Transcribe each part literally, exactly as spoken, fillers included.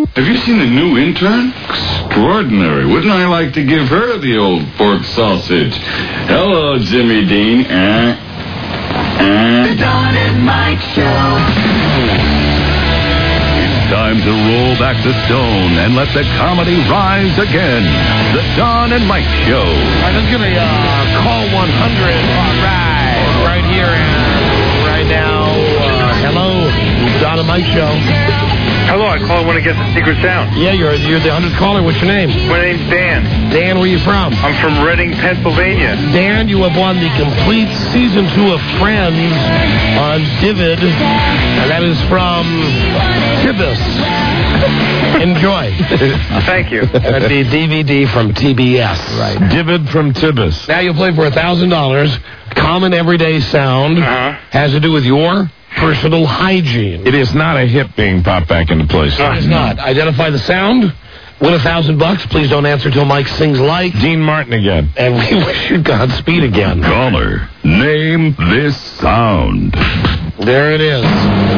Have you seen the new intern? Extraordinary. Wouldn't I like to give her the old pork sausage? Hello, Jimmy Dean. Uh, uh. The Don and Mike Show. Time to roll back the stone and let the comedy rise again. The Don and Mike Show. All right, let's get a uh, call one hundred. All right. Right here and right now. Uh, hello. Don and Mike Show. Hello, I call. I want to get the secret sound. Yeah, you're you're the hundredth caller. What's your name? My name's Dan. Dan, where you from? I'm from Reading, Pennsylvania. Dan, you have won the complete season two of Friends on Divid, and that is from Tibis. Enjoy. Thank you. That'd be D V D from T B S. Right. Divid from Tibis. Now you'll play for a thousand dollars. Common everyday sound. Uh-huh. Has to do with your personal hygiene. It is not a hip being popped back into place. No, it's not. Identify the sound. Win a thousand bucks. Please don't answer till Mike sings like. Dean Martin again. And we wish you Godspeed again. Caller, name this sound. There it is.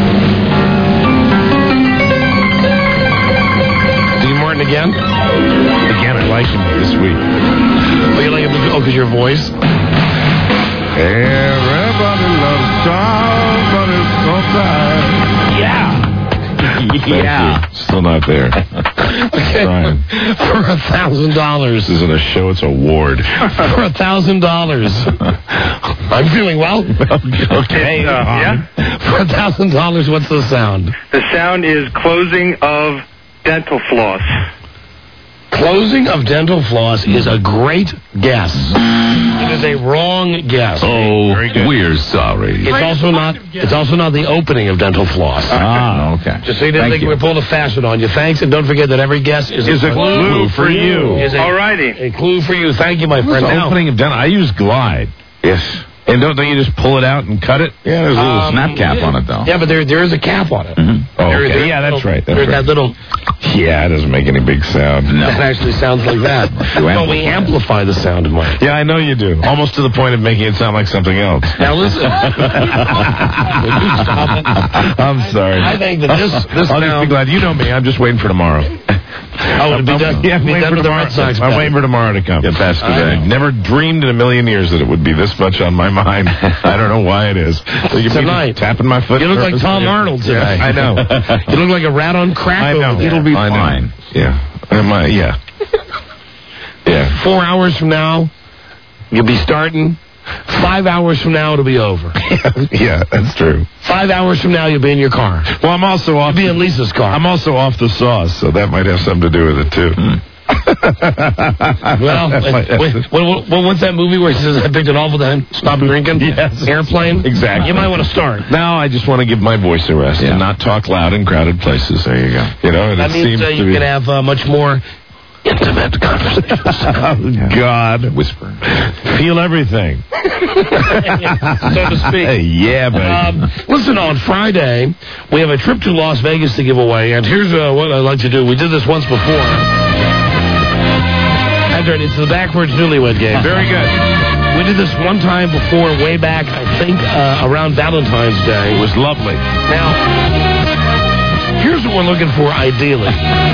Dean Martin again? Again, I like him this week. Oh, you like him? Oh, because your voice? Everybody loves somebody sometimes. Yeah. Yeah. Still not there. Okay. Ryan. For a thousand dollars. This isn't a show, it's a ward. For a thousand dollars. I'm feeling well. Okay. Uh, yeah? For a thousand dollars, what's the sound? The sound is closing of dental floss. Closing of dental floss is a great guess. It is a wrong guess. Oh, we're sorry. It's also not. It's also not the opening of dental floss. Ah, okay. Just so you didn't Thank think you. we pulled a fast one on you. Thanks, and don't forget that every guess is, Is a clue for you. Is a, All righty. a clue for you. Thank you, my friend. The Now, opening of dental. I use Glide. Yes. And don't, don't you just pull it out and cut it? Yeah, there's a little um, snap cap on it, though. Yeah, but there there is a cap on it. Oh, There- okay. there's Yeah, that's little- right. That's there's right. that little. Yeah, it doesn't make any big sound. That actually sounds like that. But we amplify the sound of mine. Yeah, I know you do. Almost to the point of making it sound like something else. Now listen. Would you stop it? I'm sorry. I think that this this I'll just now. be glad. You know me. I'm just waiting for tomorrow. Oh, it'll be done. Yeah, I'm be waiting done for with the tomorrow. Red Sox. I'm bet. waiting for tomorrow to come. Get past today. I never dreamed in a million years that it would be this much on my mind. I don't know why it is. So you Tonight. tapping my foot. You look like Tom Arnold today. Yeah, I know. You look like a rat on crack. I know. over there. It'll be I know. fine. Yeah. Am I, yeah. Yeah. Four hours from now, you'll be starting. Five hours from now, it'll be over. Yeah, that's true. Five hours from now, you'll be in your car. Well, I'm also off. You'll be in Lisa's car. I'm also off the sauce, so that might have something to do with it too. Well, wait, wait, what, what, what's that movie where he says, I picked it off with a stop drinking? Yes. Airplane? Exactly. You might want to start. Now I just want to give my voice a rest Yeah. and not talk loud in crowded places. There you go. You know, and That it means seems uh, to you be. can have uh, much more intimate conversations. Oh, God. Whisper. Feel everything. so to speak. Hey, yeah, baby. Um, listen, on Friday, we have a trip to Las Vegas to give away, and here's uh, what I'd like to do. We did this once before. That's right, it's the backwards newlywed game. Very good. We did this one time before, way back, I think, uh, around Valentine's Day. It was lovely. Now, here's what we're looking for ideally.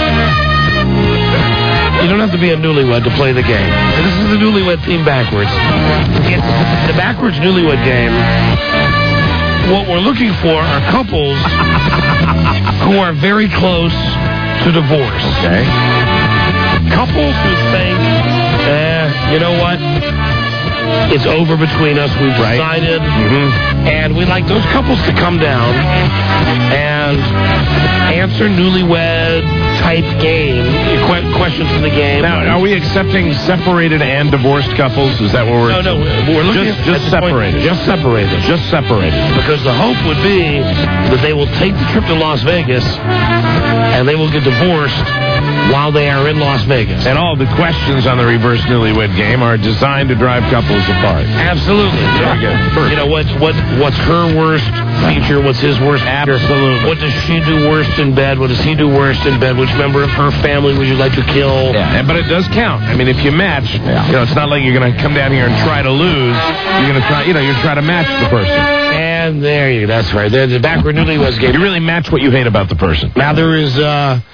You don't have to be a newlywed to play the game. And this is the newlywed theme backwards. It's the backwards newlywed game. What we're looking for are couples who are very close to divorce. Okay. Couples who think, eh, you know what? It's over between us. We've Right. decided. Mm-hmm. And we'd like those couples to come down and answer newlywed-type game, que- questions from the game. Now, are we accepting separated and divorced couples? Is that what we're... No, no, we're looking Just, at just this point, separated. just separated. Just separated. Because the hope would be that they will take the trip to Las Vegas and they will get divorced while they are in Las Vegas. And all the questions on the reverse newlywed game are designed to drive couples apart. Absolutely. Very good. Perfect. You know, what's, what, what's her worst feature? What's his worst feature? Absolutely. What does she do worst in bed? What does he do worst in bed? Which member of her family would you like to kill? Yeah, but it does count. I mean, if you match, you know, it's not like you're going to come down here and try to lose. You're going to try, you know, you're trying to match the person. And there you go. That's right. There's the backward newlyweds game. You really match what you hate about the person. Now, there is uh,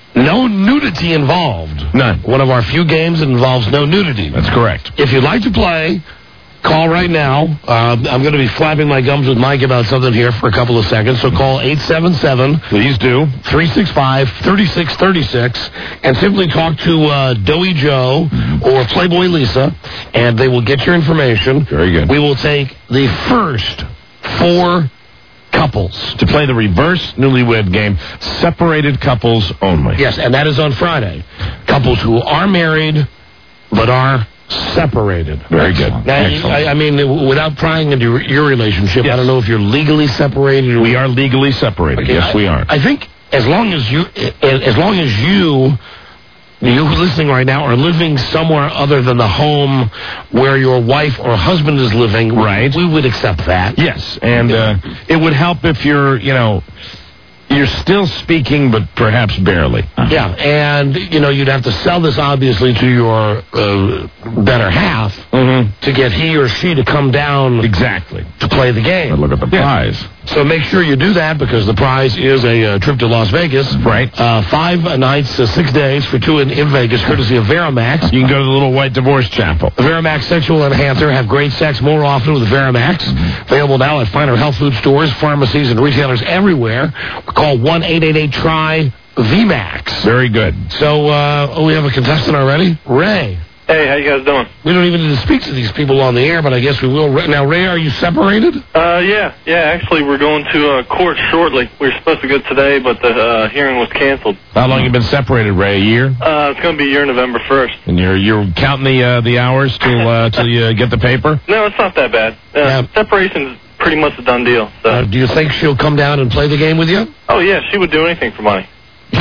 No nudity involved. None. One of our few games that involves no nudity. That's correct. If you'd like to play, call right now. Uh, I'm going to be flapping my gums with Mike about something here for a couple of seconds. So call eight seven seven, Please do. three six five, three six three six and simply talk to uh, Doughy Joe or Playboy Lisa, and they will get your information. Very good. We will take the first four couples. To play the reverse newlywed game, separated couples only. Yes, and that is on Friday. Couples who are married but are separated. Very good. Now, I, I mean, without prying into your relationship, Yes. I don't know if you're legally separated. Or We are legally separated. Okay, yes, I, we are. I think as long as you, as long as you, you listening right now, are living somewhere other than the home where your wife or husband is living, Right. we would accept that. Yes, and uh, it would help if you're, you know, you're still speaking, but perhaps barely. Yeah, and, you know, you'd have to sell this, obviously, to your uh, better half Mm-hmm. to get he or she to come down Exactly. to play the game. Look at the prize. So make sure you do that, because the prize is a uh, trip to Las Vegas. Right. Uh, five nights, uh, six days for two in, in Vegas, courtesy of Verimax. You can go to the Little White Divorce Chapel. The Verimax Sexual Enhancer. Have great sex more often with Verimax. Available now at finer health food stores, pharmacies, and retailers everywhere. Call one eight eight eight try V MAX. Very good. So, uh, oh, we have a contestant already? Ray. Hey, how you guys doing? We don't even need to speak to these people on the air, but I guess we will. Now, Ray, are you separated? Uh, yeah, yeah, actually, we're going to uh, court shortly. We were supposed to go today, but the uh, hearing was canceled. How long you been separated, Ray? A year? Uh, it's going to be here November first. And you're you're counting the uh, the hours till uh, till you get the paper? No, it's not that bad. Uh, Yeah. Separation's pretty much a done deal. So. Uh, do you think she'll come down and play the game with you? oh, yeah, she would do anything for money.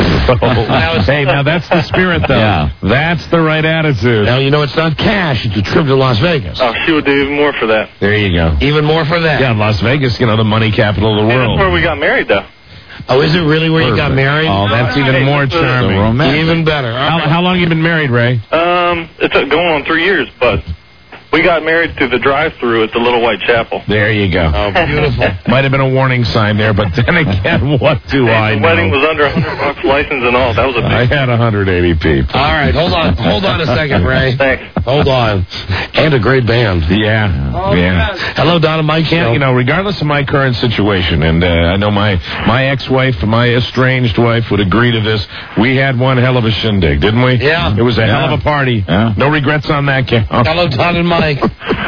Hey, now that's the spirit, though. Yeah. That's the right attitude. Now, you know it's not cash. It's a trip to Las Vegas. Oh, she would do even more for that. There you go. Even more for that. Yeah, Las Vegas, you know, the money capital of the And that's world. where we got married, though. Oh, is it really where you got Perfect. married? Oh, that's even Hey, more that's a- charming. So romantic. Even better. All How, right. how long you been married, Ray? Um, it's uh, going on three years, but we got married through the drive-thru at the Little White Chapel. There you go. Oh, beautiful. Might have been a warning sign there, but then again, what do I the know? wedding was under a hundred bucks license and all. That was a I big. had one hundred eighty people. All right, hold on. Hold on a second, Ray. Thanks. Hold on. And a great band. Yeah, yeah. Hello, Donna Mike. Can't, you know, regardless of my current situation, and uh, I know my, my ex-wife, my estranged wife would agree to this, we had one hell of a shindig, didn't we? Yeah. It was a Yeah. hell of a party. Yeah. No regrets on that count. Hello, Don and Mike.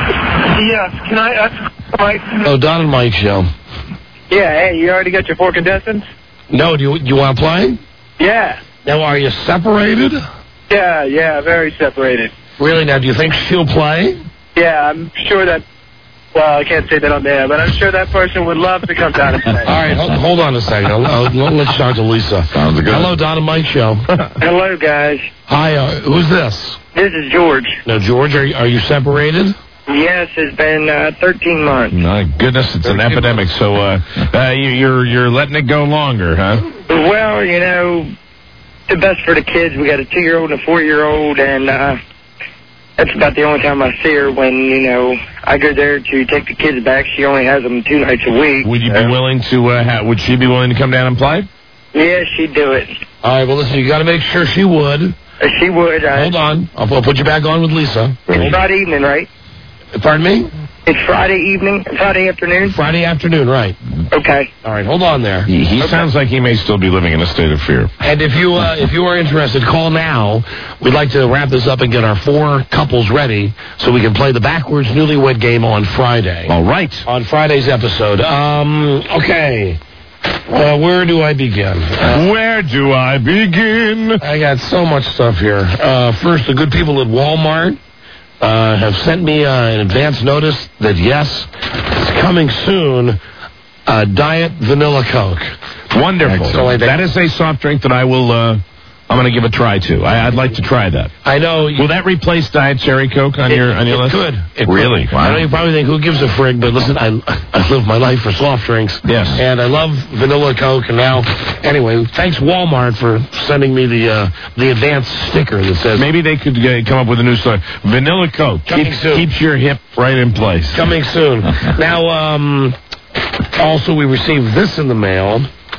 Yes, can I ask Mike? Oh, Don and Mike show. Yeah, hey, you already got your four contestants? No, do you, you want to play? Yeah. Now, are you separated? Yeah, yeah, very separated. Really? Now, do you think she'll play? Yeah, I'm sure that, well, I can't say that on there, but I'm sure that person would love to come down and play. All right, hold, hold on a second. I'll, I'll, let's talk to Lisa. Sounds good. Hello, Don and Mike show. Hello, guys. Hi, uh, who's this? This is George. Now, George, are, you- are you separated? Yes, it's been uh, thirteen months. My goodness, it's an epidemic. So uh, uh, you, you're you're letting it go longer, huh? Well, you know, the best for the kids. We got a two-year-old and a four-year-old, and uh, that's about the only time I see her. When, you know, I go there to take the kids back, she only has them two nights a week. Would you be so- willing to? Uh, ha- would she be willing to come down and play? Yeah, she'd do it. All right, well, listen, you got to make sure she would. Uh, She would. Uh, Hold on. I'll, I'll put you back on with Lisa. It's Friday evening, right? Pardon me? It's Friday evening, Friday afternoon? Friday afternoon, right. Okay. All right, hold on there. He, he sounds like he may still be living in a state of fear. And if you uh, if you are interested, call now. We'd like to wrap this up and get our four couples ready so we can play the backwards newlywed game on Friday. All right. On Friday's episode. Um, okay. Uh, where do I begin? Uh, Where do I begin? I got so much stuff here. Uh, first, the good people at Walmart uh, have sent me uh, an advance notice that, yes, it's coming soon, uh, Diet Vanilla Coke. Wonderful. Excellent. That is a soft drink that I will. Uh, I'm going to give a try to. I, I'd like to try that. I know. Will that replace Diet Cherry Coke on It- your on your it list? could. It Really? could. I know you probably think, who gives a frig? But listen, I, I live my life for soft drinks. Yes. And I love vanilla Coke. And now, anyway, thanks Walmart for sending me the uh, the advanced sticker that says Maybe they could uh, come up with a new slogan. Vanilla Coke Coming keeps, soon. keeps your hip right in place. coming soon. Now, um, also we received this in the mail.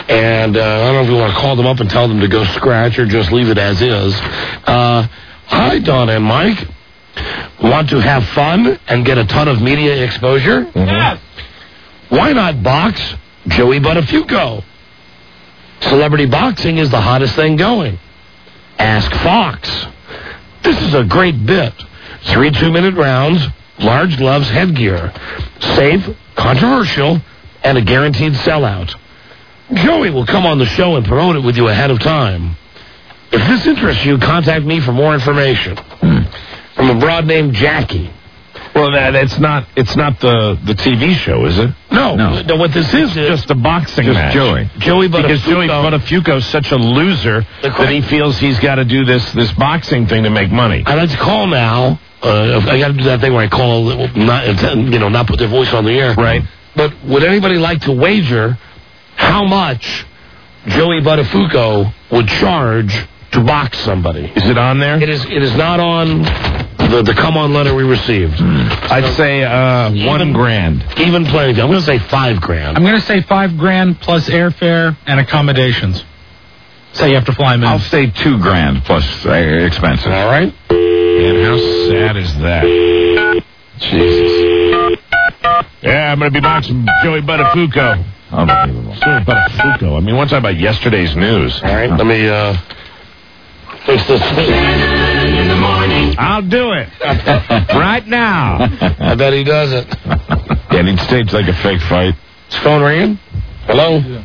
And uh, I don't know if you want to call them up and tell them to go scratch or just leave it as is. Uh, hi, Don and Mike. Want to have fun and get a ton of media exposure? Mm-hmm. Yes. Why not box Joey Buttafuoco? Celebrity boxing is the hottest thing going. Ask Fox. This is a great bit. Three two-minute rounds, large gloves, headgear. Safe, controversial, and a guaranteed sellout. Joey will come on the show and promote it with you ahead of time. If this interests you, contact me for more information. Hmm. From a broad named Jackie. Well, that, it's not it's not the, the T V show, is it? No. No. no what this is is... Just a boxing just match. Joey. Joey Buttafuoco. Because Joey Buttafuoco is such a loser that he feels he's got to do this, this boxing thing to make money. I'd like to call now. Uh, I got to do that thing where I call, not, you know, not put their voice on the air. Right. But would anybody like to wager how much Joey Buttafuoco would charge to box somebody? Is it on there? It is. It is not on the, the come on letter we received. Mm. I'd so, say uh, even, one grand. Even playing. I'm going to say five grand. I'm going to say five grand plus airfare and accommodations. So you have to fly them in. I'll say two grand plus uh, expenses. All right. And how sad is that? Jesus. Yeah, I'm going to be boxing Joey Buttafuoco. Unbelievable. Joey Buttafuoco. I mean, one time about yesterday's news. All right, let me uh, fix this. In the morning. I'll do it. Right now. I bet he does it. Yeah, he'd stage like a fake fight. Is phone ringing? Hello? Yeah.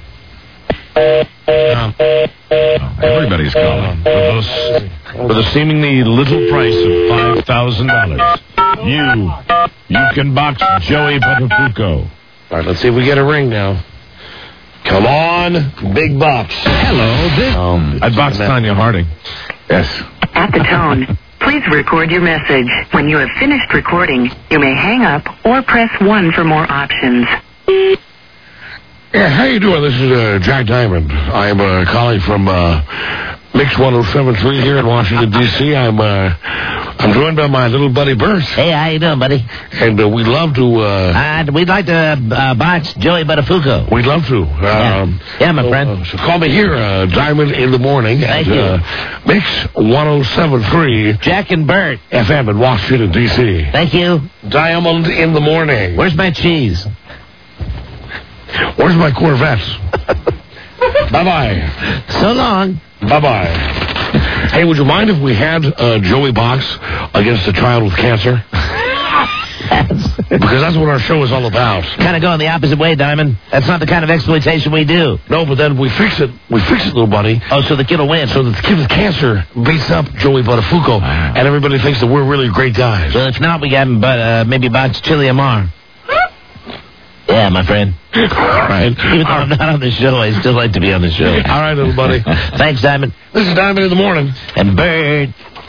Oh, everybody's calling. For, those, for the seemingly little price of five thousand dollars, you, you can box Joey Buttafuoco. All right, let's see if we get a ring now. Come on, big bucks. Hello, this... Um, I boxed Tanya Harding. Yes. At the tone, please record your message. When you have finished recording, you may hang up or press one for more options. Yeah, how you doing? This is uh, Jack Diamond. I'm uh, calling from uh, Mix one oh seven point three here in Washington, D C I'm uh, I'm joined by my little buddy Bert. Hey, how you doing, buddy? And uh, we'd love to... Uh, uh, we'd like to uh, box Joey Buttafuoco. We'd love to. Um, yeah. yeah, my so, friend. Uh, so call me here, uh, Diamond in the morning. Thank at, you. Uh, Mix one oh seven point three Jack and Bert. F M in Washington, D C Thank you. Diamond in the morning. Where's my cheese? Where's my Corvette? Bye-bye. So long. Bye-bye. Hey, would you mind if we had uh, Joey box against a child with cancer? Because that's what our show is all about. Kind of going the opposite way, Diamond. That's not the kind of exploitation we do. No, but then we fix it. We fix it, little buddy. Oh, so the kid will win. So that the kid with cancer beats up Joey Buttafuoco, wow. And everybody thinks that we're really great guys. Well, if not, we got him, but uh, maybe box Chili Amar. Yeah, my friend. All right. Even though I'm not on the show, I still like to be on the show. All right, little buddy. Thanks, Diamond. This is Diamond in the morning. And Bird.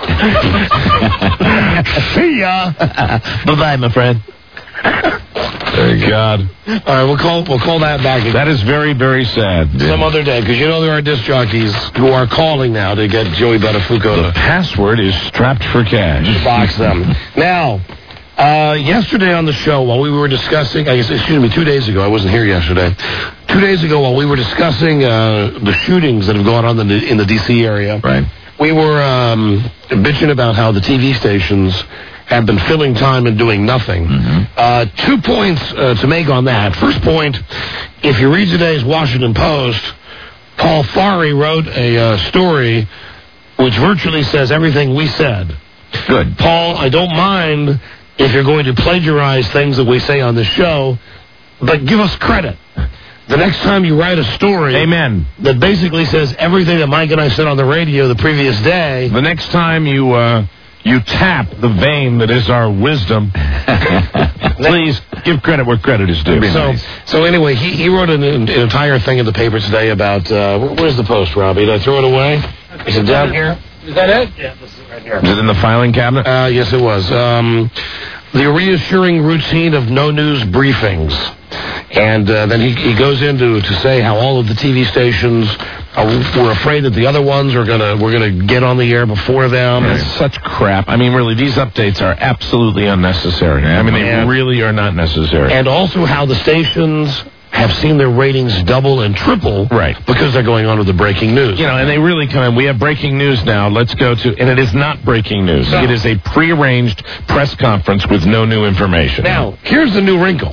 See ya. Bye-bye, my friend. Thank God. All right, we'll call we'll call that back again. That is very, very sad. Some other day, because you know there are disc jockeys who are calling now to get Joey Buttafuoco. The password is strapped for cash. Box them. Now... Uh, yesterday on the show, while we were discussing, I guess, excuse me, two days ago, I wasn't here yesterday. Two days ago, while we were discussing uh, the shootings that have gone on in the, in the D C area, right? We were um, bitching about how the T V stations have been filling time and doing nothing. Mm-hmm. Uh, two points uh, to make on that. First point, if you read today's Washington Post, Paul Farhi wrote a uh, story which virtually says everything we said. Good. Paul, I don't mind if you're going to plagiarize things that we say on the show, but give us credit. The next time you write a story... Amen. ...that basically says everything that Mike and I said on the radio the previous day... The next time you uh, you tap the vein that is our wisdom, please give credit where credit is due. So, nice. so anyway, he, he wrote an, an entire thing in the paper today about... Uh, where's the Post, Robbie? Did I throw it away? Is it down here? Is that it? Yeah, this is right here. Is it in the filing cabinet? Uh, yes, it was. Um, the reassuring routine of no-news briefings. And uh, then he, he goes into to say how all of the T V stations are, were afraid that the other ones are gonna were gonna get on the air before them. It's such crap. I mean, really, these updates are absolutely unnecessary. I mean, they and, really are not necessary. And also how the stations have seen their ratings double and triple right. because they're going on with the breaking news. You know, and they really come in. We have breaking news now. Let's go to, and it is not breaking news. No. It is a prearranged press conference with no new information. Now, here's the new wrinkle.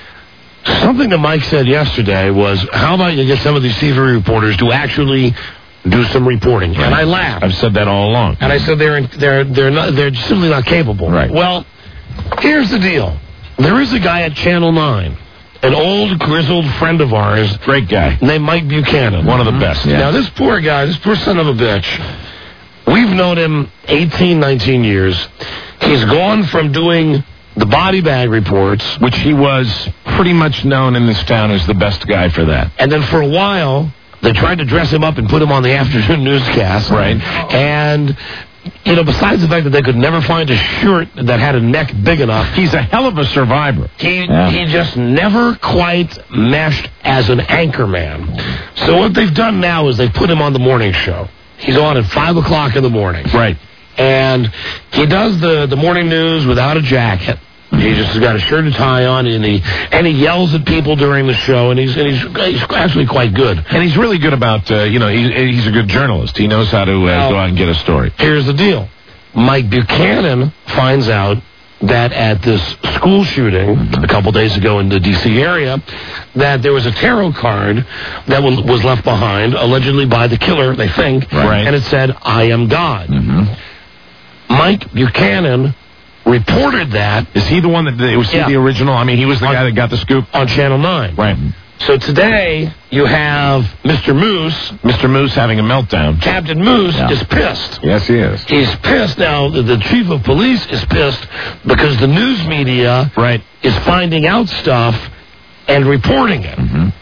Something that Mike said yesterday was, how about you get some of these T V reporters to actually do some reporting? Right. And I laughed. I've said that all along. And I said they're they're they're not they're simply not capable. Right. Well, here's the deal. There is a guy at Channel nine, an old grizzled friend of ours, great guy, named Mike Buchanan, one of the best. Yeah. Now this poor guy, this poor son of a bitch, we've known him eighteen, nineteen years. He's gone from doing the body bag reports, which he was pretty much known in this town as the best guy for that. And then for a while, they tried to dress him up and put him on the afternoon newscast. Right. And, you know, besides the fact that they could never find a shirt that had a neck big enough. He's a hell of a survivor. He yeah. he just never quite meshed as an anchor man. So what they've done now is they put him on the morning show. He's on at five o'clock in the morning. Right. And he does the, the morning news without a jacket. He just has got a shirt and tie on, and he and he yells at people during the show, and he's and he's, he's actually quite good. And he's really good about, uh, you know, he, he's a good journalist. He knows how to uh, well, go out and get a story. Here's the deal. Mike Buchanan finds out that at this school shooting a couple days ago in the D C area, that there was a tarot card that was left behind, allegedly by the killer, they think, right. and it said, I am God. Mm-hmm. Mike Buchanan reported that. Is he the one that, was he yeah. the original? I mean, he was the on, guy that got the scoop? On Channel nine. Right. So today, you have Mister Moose. Mister Moose having a meltdown. Captain Moose yeah. is pissed. Yes, he is. He's pissed now. The, the chief of police is pissed because the news media right. is finding out stuff and reporting it.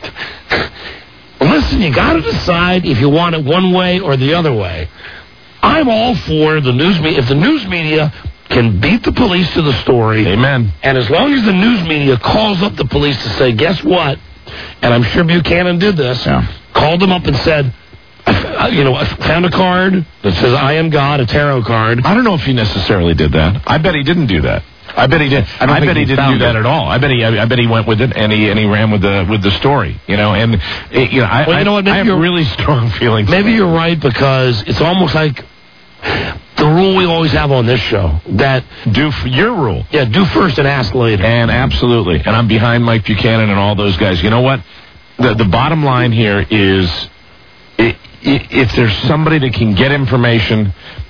Mm-hmm. Listen, you got to decide if you want it one way or the other way. I'm all for the news media. If the news media can beat the police to the story. Amen. And as long as the news media calls up the police to say, guess what? And I'm sure Buchanan did this. Yeah. Called them up and said, you know, I found a card that says, I am God, a tarot card. I don't know if he necessarily did that. I bet he didn't do that. I bet he did. I, I bet he, he didn't do that it. at all. I bet he. I, I bet he went with it and he and he ran with the with the story. You know, and it, you know, I, well, you know what, I, I have really strong feelings. Maybe you're right because it's almost like the rule we always have on this show that do f- your rule. Yeah, do first and ask later. And absolutely. And I'm behind Mike Buchanan and all those guys. You know what? The the bottom line here is it, it, if there's somebody that can get information,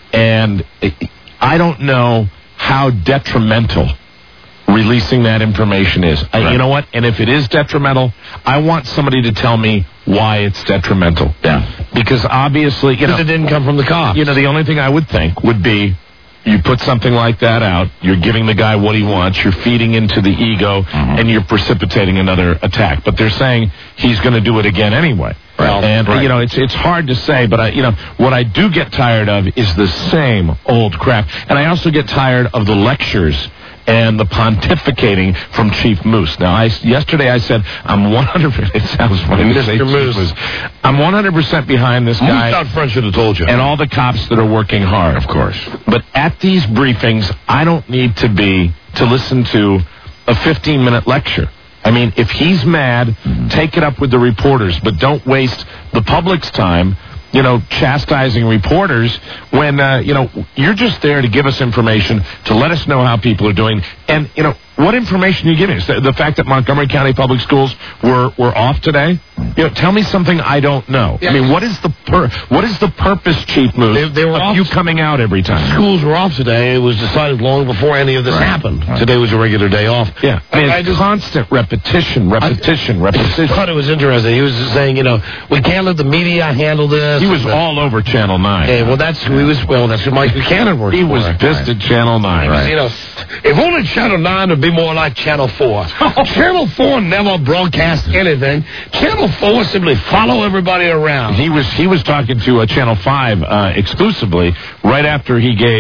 and it, I don't know how detrimental releasing that information is. Right. I, you know what? And if it is detrimental, I want somebody to tell me why it's detrimental. Yeah. Because obviously, you know, it didn't come from the cops. You know, the only thing I would think would be you put something like that out, you're giving the guy what he wants, you're feeding into the ego, mm-hmm. and you're precipitating another attack. But they're saying he's going to do it again anyway. Right. And, right. you know, it's it's hard to say, but, I, you know, what I do get tired of is the same old crap. And I also get tired of the lectures and the pontificating from Chief Moose. Now, I, yesterday I said, I'm one hundred percent, it sounds funny to say Chief Moose. I'm one hundred percent behind this guy. Moose out front should have told you. And all the cops that are working hard. Of course. But at these briefings, I don't need to be, to listen to a fifteen-minute lecture. I mean, if he's mad, mm-hmm. take it up with the reporters, but don't waste the public's time, you know, chastising reporters when, uh, you know, you're just there to give us information, to let us know how people are doing. And, you know, what information are you giving us? The, the fact that Montgomery County Public Schools were, were off today? You know, tell me something I don't know. Yeah. I mean, what is the pur- what is the purpose, Chief Moose, they, they were of off you coming out every time? Schools were off today. It was decided long before any of this right. happened. Right. Today was a regular day off. Yeah. I mean, I just, constant repetition, repetition, I, repetition. I thought it was interesting. He was just saying, you know, we can't let the media handle this. He was all over Channel nine. Hey, well, that's who he was. Well, that's who Mike Buchanan worked He for. was pissed at Channel nine. Right. You know, if only Channel nine would be more like Channel four. Channel four never broadcast anything. Channel four simply follow everybody around. He was he was talking to uh, Channel five uh, exclusively right after he gave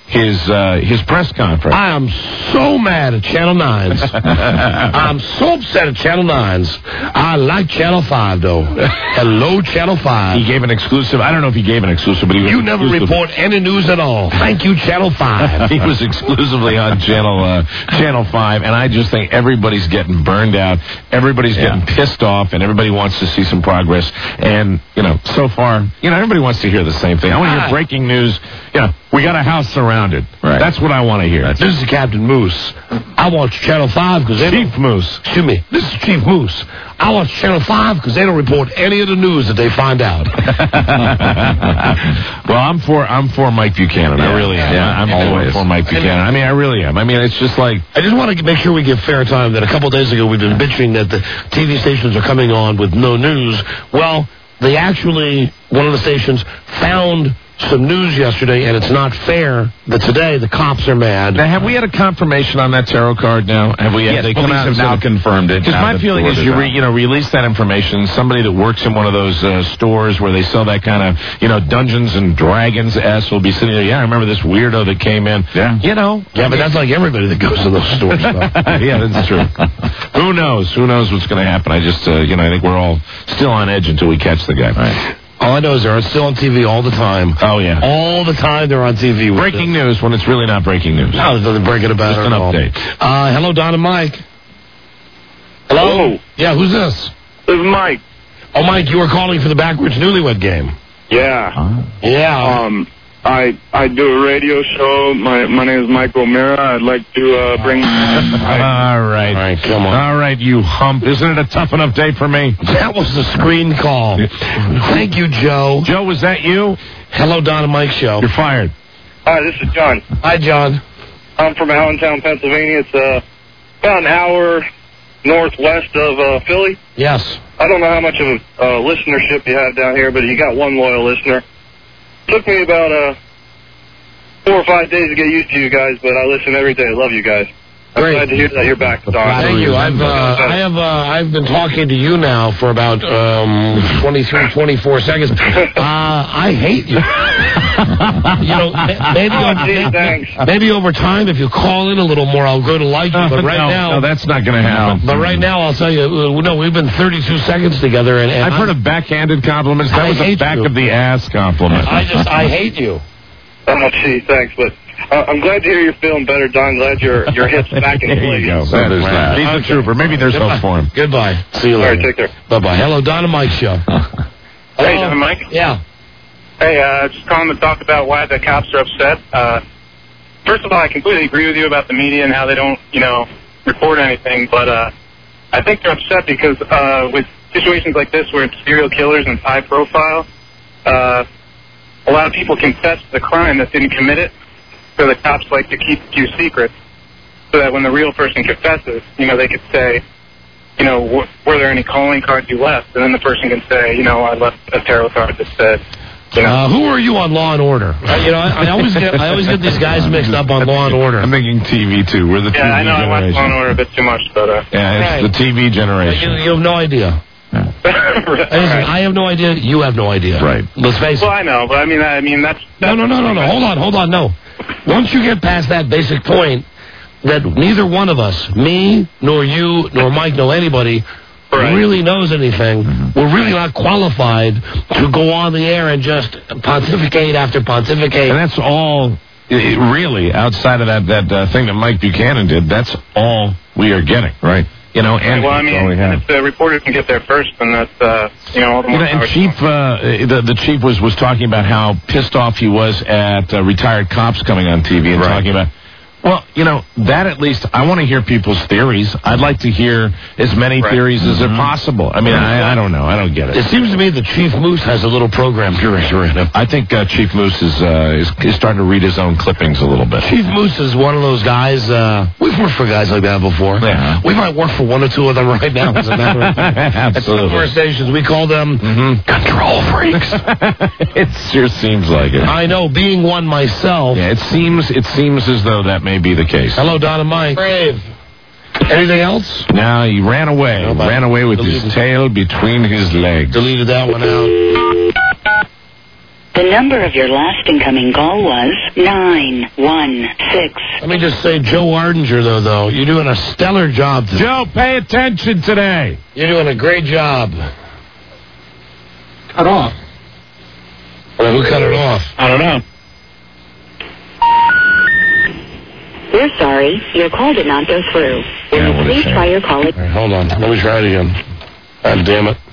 his uh, his press conference. I am so mad at Channel nines. I'm so upset at Channel nines. I like Channel five, though. Hello, Channel five. He gave an exclusive. I don't know if he gave an exclusive, but he was You never exclusive. report any news at all. Thank you, Channel five. He was exclusively on Channel uh, Channel five, and I just think everybody's getting burned out. Everybody's Yeah. getting pissed off, and everybody wants to see some progress. And, you know, so far, you know, everybody wants to hear the same thing. I want to hear breaking news. You know, we got a house surrounded. Right. That's what I want to hear. This is Captain Moose. I watch Channel five because they Chief don't... Moose. Excuse me. This is Chief Moose. I watch Channel five because they don't report any of the news that they find out. Well, I'm for I'm for Mike Buchanan. I really am. Yeah, I'm always. for Mike Buchanan. I mean, I really am. I mean, it's just like... I just want to make sure we give fair time that a couple days ago we've been bitching that the T V stations are coming on with no news. Well, they actually, one of the stations found some news yesterday, and it's not fair that today the cops are mad. Now, have we had a confirmation on that tarot card now? Have we? Yes, they police come out have and now said- confirmed it. Because now my that feeling the is word you, out. re, you know, release that information. Somebody that works in one of those uh, stores where they sell that kind of, you know, Dungeons and Dragons S will be sitting there. Yeah, I remember this weirdo that came in. Yeah. You know. Yeah, but that's like everybody that goes to those stores. though. Yeah, that's true. Who knows? Who knows what's going to happen? I just, uh, you know, I think we're all still on edge until we catch the guy. Right. All I know is they're still on T V all the time. Oh, yeah. All the time they're on T V. with Breaking the- news when it's really not breaking news. No, they're breaking about Just it an at all. update. Uh, hello, Don and Mike. Hello? Hello. Yeah, who's this? This is Mike. Oh, Mike, you were calling for the backwards newlywed game. Yeah. Yeah. Um, I I do a radio show. My my name is Mike O'Mara. I'd like to uh, bring. I, All right. All right, come on. All right, you hump. Isn't it a tough enough day for me? That was the screen call. Thank you, Joe. Joe, was that you? Hello, Don and Mike show. You're fired. Hi, this is John. Hi, John. I'm from Allentown, Pennsylvania. It's uh, about an hour northwest of uh, Philly. Yes. I don't know how much of a uh, listenership you have down here, but you got one loyal listener. Took me about uh, four or five days to get used to you guys, but I listen every day. I love you guys. I'm Great. glad to hear that you're back, Don. Thank you. I've uh, I have uh, I've been talking to you now for about um, twenty-three, twenty-four seconds. Uh, I hate you. You know, ma- maybe Oh, over, gee, thanks. maybe over time, if you call in a little more, I'll grow to like you. But right no, now, no, that's not going to happen. but right now, I'll tell you, uh, no, we've been thirty-two seconds together, and, and I've I'm- heard of backhanded compliments. That I was a hate back you. of the ass compliment. I just I hate you. Oh, gee, thanks. But uh, I'm glad to hear you're feeling better, Don. Glad your your hips back in There place. you go. That is that. He's a trooper. Maybe there's hope for him. Goodbye. See you All later. right, take care. Bye bye. Hello, Don and Mike show. Hey, Don and Mike. Yeah. Hey, uh, just calling to talk about why the cops are upset. Uh, first of all, I completely agree with you about the media and how they don't, you know, report anything. But uh, I think they're upset because uh, with situations like this where it's serial killers and it's high profile, uh, a lot of people confess to the crime that didn't commit it. So the cops like to keep a few secrets so that when the real person confesses, you know, they could say, you know, w- were there any calling cards you left? And then the person can say, you know, I left a tarot card that said, you know. Uh, who are you on Law and Order? Uh, you know, I, I always get I always get these guys mixed up on Law and Order. I'm thinking T V too. We're the T V yeah, I know I watch generation. Law and Order a bit too much, but uh, Yeah, it's Right. the T V You, generation. you have no idea. right. Listen, I have no idea. You have no idea. Right. Let's face Well, it. I know, but I mean, I mean that's, No, that's no, no, no, no. Hold on, hold on. No. Once you get past that basic point that neither one of us, me, nor you, nor Mike, nor anybody, Right. really knows anything, we're really not qualified to go on the air and just pontificate after pontificate. And that's all, i- really, outside of that, that uh, thing that Mike Buchanan did, that's all we are getting, right? You know, and Well, I mean, that's all we have. if the reporter can get there first, then that's, uh, you know, all the You more know, and power to Chief, uh, the, the chief was, was talking about how pissed off he was at uh, retired cops coming on T V and Right. talking about, well, you know, that at least, I want to hear people's theories. I'd like to hear as many Right. theories as are possible. I mean, I, I don't know. I don't get it. It seems to me that Chief Moose has a little program director in him. I think uh, Chief Moose is, uh, is is starting to read his own clippings a little bit. Chief Moose is one of those guys, uh, we've worked for guys like that before. Yeah. We might work for one or two of them right now, as a matter of fact. At some of our Absolutely. stations, we call them control freaks. It sure seems like it. I know, being one myself. Yeah, it seems it seems as though that may be the case. Hello, Don and Mike. Brave. Anything else? Now he ran away. How about- Ran away with his Deleted. tail between his legs. Deleted that one out. The number of your last incoming call was nine one six. Let me just say, Joe Ardinger, though, though, you're doing a stellar job today. Joe, pay attention today. You're doing a great job. Cut off. Well, who cut it off? I don't know. We're sorry, your call did not go through. Will Yeah, you what a please shame. try your call All right, hold on. Let me try it again. God damn it.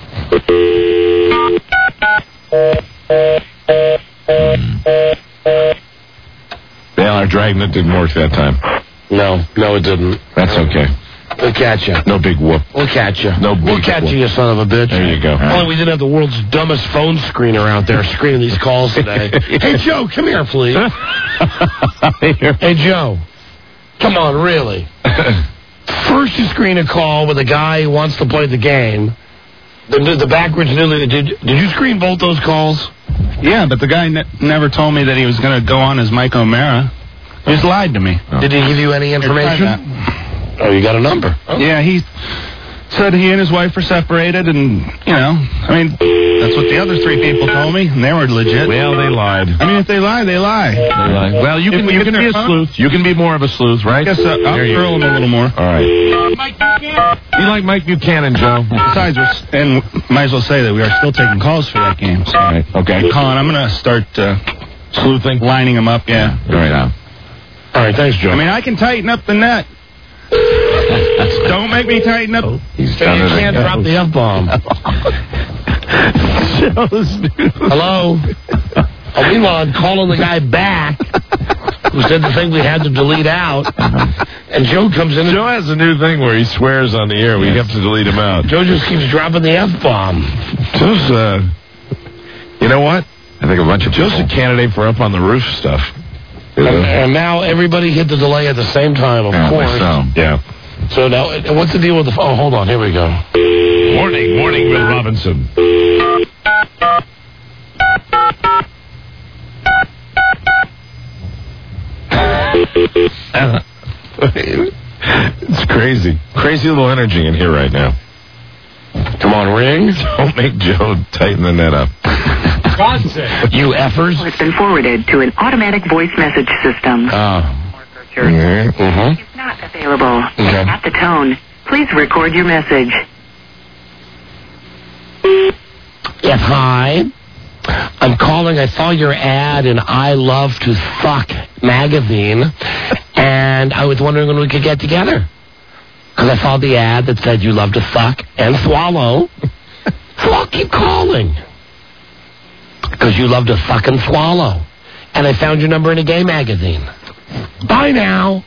Yeah, our dragnet didn't work that time. No, no, it didn't. That's okay. We'll catch you. No big whoop. We'll catch you. No We'll big catch whoop. you, you son of a bitch. There you go. Only we didn't have the world's dumbest phone screener out there screening these calls today. Hey, Joe, come here, please. Hey, Joe. Come on, really. First you screen a call with a guy who wants to play the game. The, the backwards newly. Did, did you screen both those calls? Yeah, but the guy ne- never told me that he was going to go on as Mike O'Mara. He just lied to me. Did he give you any information? Oh, you got a number. Oh. Yeah, he said he and his wife were separated, and, you know, I mean, that's what the other three people told me, and they were legit. Well, they lied. I mean, if they lie, they lie. They lied. Well, you If can, we you get can their be a phone- sleuth. You can be more of a sleuth, right? I guess uh, I'll There you thrill go. him a little more. All right. You like Mike Buchanan, Joe? Besides, we're, s- and might as well say that we are still taking calls for that game. So. All right. Okay. Colin, I'm going to start uh, Sleuthing? lining them up, yeah. All right, now. All right, thanks, Joe. I mean, I can tighten up the net. Don't make me tighten up. He's you done it can't again. drop the F-bomb. Hello? Oh, meanwhile, I'm calling the guy back who said the thing we had to delete out. And Joe comes in and Joe has a new thing where he swears on the air. We have to delete him out. Joe just keeps dropping the F-bomb. Joe's, uh, you know what? I think a bunch of Joe's a candidate for Up on the Roof stuff. And, and now everybody hit the delay at the same time, of Yeah, course. so, yeah. So now, what's the deal with the phone? Oh, hold on. Here we go. Morning, morning, Bill Robinson. It's crazy. Crazy little energy in here right now. Come on, ring. Don't make Joe tighten the net up. You effers. It's been forwarded to an automatic voice message system. Oh. Mm-hmm. It's not available. Okay. At the tone, please record your message. Yes, hi. I'm calling. I saw your ad in I Love to Fuck magazine, and I was wondering when we could get together. Because I saw the ad that said you love to suck and swallow. So I'll keep calling. Because you love to suck and swallow. And I found your number in a gay magazine. Bye now.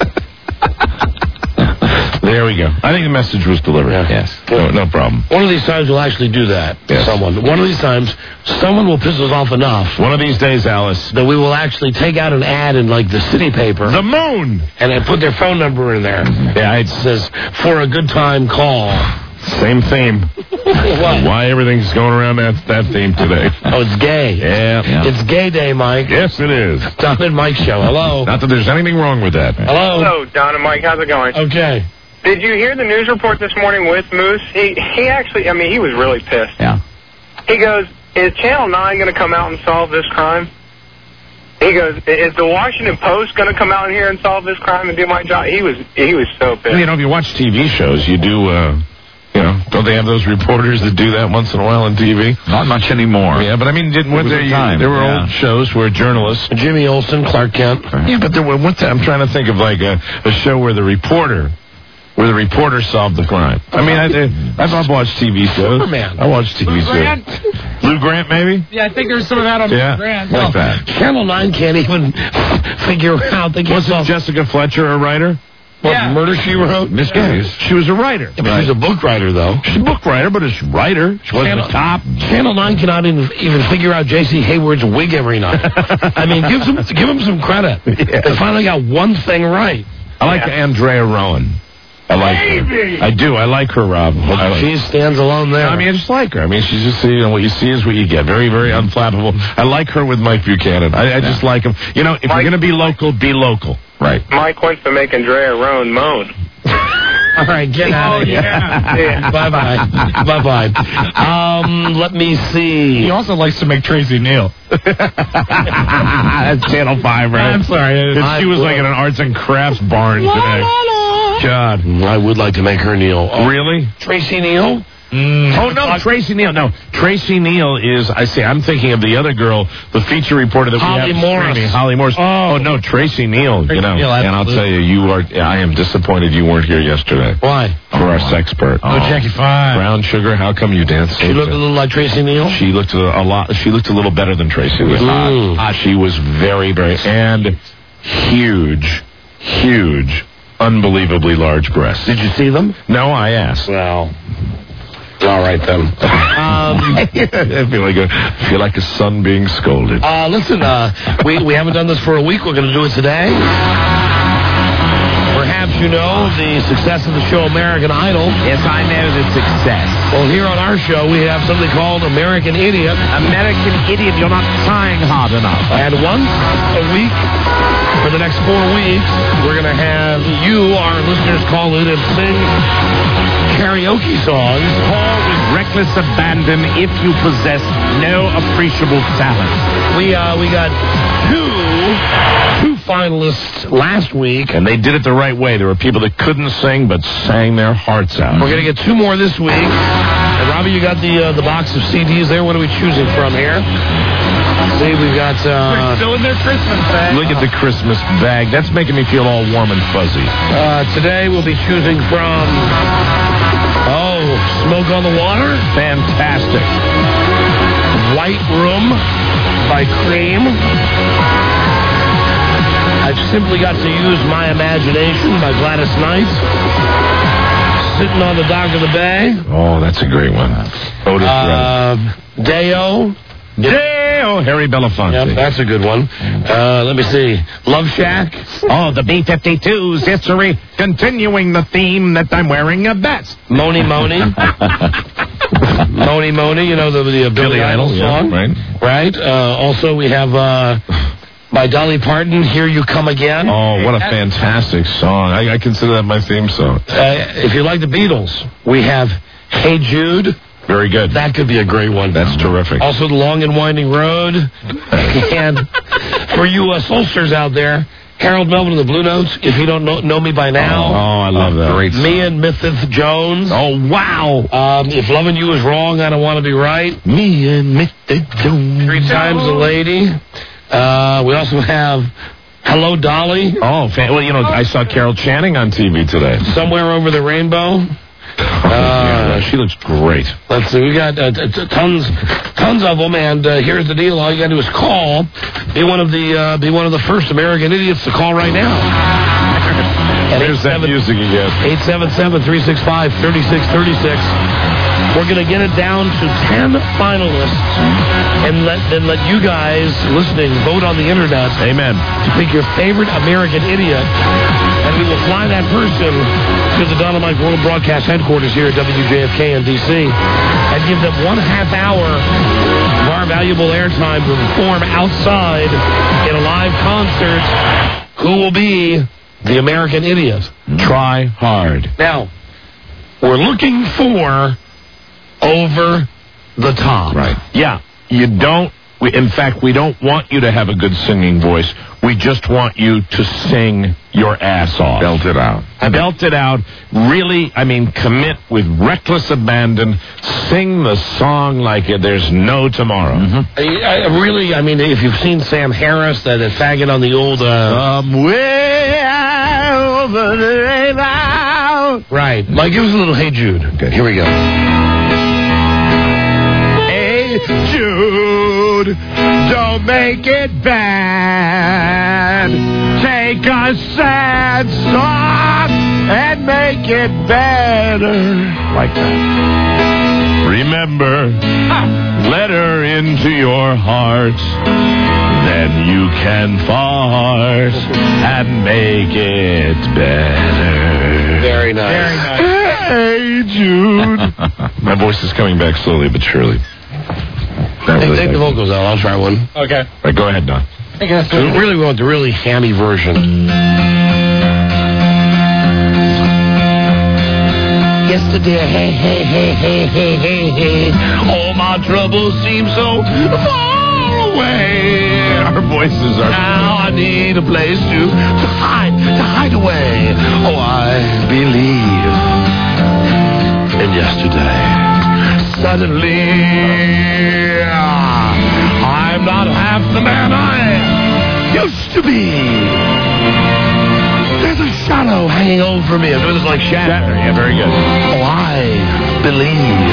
There we go. I think the message was delivered. Yeah. Yes. No, no problem. One of these times we'll actually do that to Yes. someone. One of these times, someone will piss us off enough One of these days, Alice. that we will actually take out an ad in, like, the city paper. The moon. And I put their phone number in there. Yeah, It says, for a good time, call. same theme. What? Why everything's going around that, that theme today. Oh, it's gay. Yeah. It's gay day, Mike. Yes, it is. Don and Mike show. Hello. Not that there's anything wrong with that. Hello. Hello, Don and Mike. How's it going? Okay. Did you hear the news report this morning with Moose? He he actually, I mean, he was really pissed. Yeah. He goes, is Channel nine going to come out and solve this crime? He goes, is the Washington Post going to come out in here and solve this crime and do my job? He was he was so pissed. You know, if you watch T V shows, you do, uh, you know, don't they have those reporters that do that once in a while on T V? Not much anymore. Yeah, but I mean, didn't, There was there, a time, there were yeah. old shows where journalists. Jimmy Olsen, Clark Kent. Yeah, but there were. What's that? I'm trying to think of like a, a show where the reporter, where the reporter solved the crime. I mean, I, I've, I've watched T V shows. Superman. I watched T V shows. Grant? Lou Grant, maybe. Yeah, I think there's some of that on Yeah, Grant. like that. Channel nine can't even figure out. They can't Wasn't solve Jessica Fletcher a writer? what Yeah. murder she wrote. Miss Case. She was a writer. Yeah, but she's a book writer, though. She's a book writer, but she's a writer. She wasn't Channel, a cop. Channel nine cannot even, even figure out J C Hayward's wig every night. I mean, give some, give him some credit. Yeah. They finally got one thing right. I like Andrea Rowan. I like her. I do. I like her, Rob. I like She stands alone there. I mean, I just like her. I mean, she's just, you know, what you see is what you get. Very, very unflappable. I like her with Mike Buchanan. I, I just like him. You know, if you're Mike- going to be local, be local. Right. Mike wants to make Andrea Roan moan. All right, get out of here. yeah. Bye-bye. Bye-bye. Um, let me see. He also likes to make Tracy Neal. That's Channel five, right? I'm sorry. She was like in an arts and crafts barn today. God. I would like to make her Neal. Oh, Really? Tracy Neal? Mm. Oh, no, Tracy Neal. No, Tracy Neal is, I say, I'm thinking of the other girl, the feature reporter that Holly we have. Morris. Screaming, Holly Morris. Oh. oh, no, Tracy Neal, Tracy you know. Neal, and I'll tell you, you are, I am disappointed you weren't here yesterday. Why? For our sexpert. Oh, Jackie Fine. Brown sugar, how come you danced? She looked a little like Tracy Neal? She looked a, a lot, she looked a little better than Tracy was. Mm. Uh, she was very, very, and huge, huge, unbelievably large breasts. Did you see them? No, I asked. Well, all right then. Um, I feel like a I feel like a son being scolded. uh, listen, uh, we, we haven't done this for a week. We're going to do it today. Perhaps you know the success of the show American Idol. Yes, I know the success. Well, here on our show, we have something called American Idiot. American Idiot, you're not trying hard enough. And once a week, for the next four weeks, we're going to have you, our listeners, call in and sing karaoke songs. Call with reckless abandon if you possess no appreciable talent. We uh, we got two two finalists last week. And they did it the right way. There were people that couldn't sing but sang their hearts out. We're going to get two more this week. And Robbie, you got the uh, the box of C Ds there. What are we choosing from here? See, we've got... Uh, Still in their Christmas bag. Look at the Christmas bag. That's making me feel all warm and fuzzy. uh, today we'll be choosing from... Oh, Smoke on the Water. Fantastic. White Room by Cream. I've simply got to use my imagination by Gladys Knight. Sitting on the dock of the bay. Oh, that's a great one. Otis Uh, Deo. Deo, Harry Belafonte. Yep, that's a good one. Uh, let me see. Love Shack. Oh, the B fifty-two's history, continuing the theme that I'm wearing a vest. Moni Moni. Moni Moni, you know, the, the uh, Billy, Billy Idol Idol, song. yeah, right. Right. Uh, also, we have uh, by Dolly Parton, Here You Come Again. Oh, what a fantastic song. I, I consider that my theme song. Uh, if you like the Beatles, we have Hey Jude. Very good. That could be a great one. That's terrific. Also, The Long and Winding Road. And for you uh, soulsters out there, Harold Melvin and the Blue Notes, If You Don't Know, know Me By Now. Oh, I love that. Great song. Me and Mithith Jones. Oh, wow. Um, if Loving You Is Wrong, I Don't Want to Be Right. Me and Mithith Jones. Three Times a Lady. Uh, we also have Hello, Dolly. Oh, fan- well, you know, I saw Carol Channing on T V today. Somewhere Over the Rainbow. Oh, yeah, she looks great. Let's see, we got uh, t- t- tons, tons of them, and uh, here's the deal: all you got to do is call. Be one of the, uh, be one of the first American idiots to call right now. There's that music again. eight seven seven, three six five, three six three six. We're going to get it down to ten finalists, and let then let you guys listening vote on the internet. Amen. To pick your favorite American idiot, and we will fly that person to the Don and Mike World Broadcast Headquarters here at W J F K in D C and give them one half hour of our valuable airtime to perform outside in a live concert. Who will be the American idiot? Try hard. Now, we're looking for over the top. Right. Yeah. You don't, we, in fact, we don't want you to have a good singing voice. We just want you to sing your ass off. Belt it out. Belt it out. Really, I mean, commit with reckless abandon. Sing the song like it, there's no tomorrow. Mm-hmm. I, I really, I mean, if you've seen Sam Harris, that uh, faggot on the old... Uh, Somewhere over the rainbow. Right. Like, give us a little Hey Jude. Okay. Here we go. Hey, Jude, don't make it bad. Take a sad song and make it better. Like that. Remember, let her into your heart. Then you can fart and make it better. Very nice. Very nice. Hey, Jude. My voice is coming back slowly but surely. Take, take the vocals out. I'll try one. Okay. Right, go ahead, Don. I guess. So we really want the really hammy version. Yesterday, hey, hey, hey, hey, hey, hey, hey. All my troubles seem so far away. Our voices are... Now I need a place to, to hide, to hide away. Oh, I believe in yesterday. Suddenly, I'm not half the man I used to be. There's a shadow hanging over me. I'm doing this like Shatner. Yeah, very good. Oh, I believe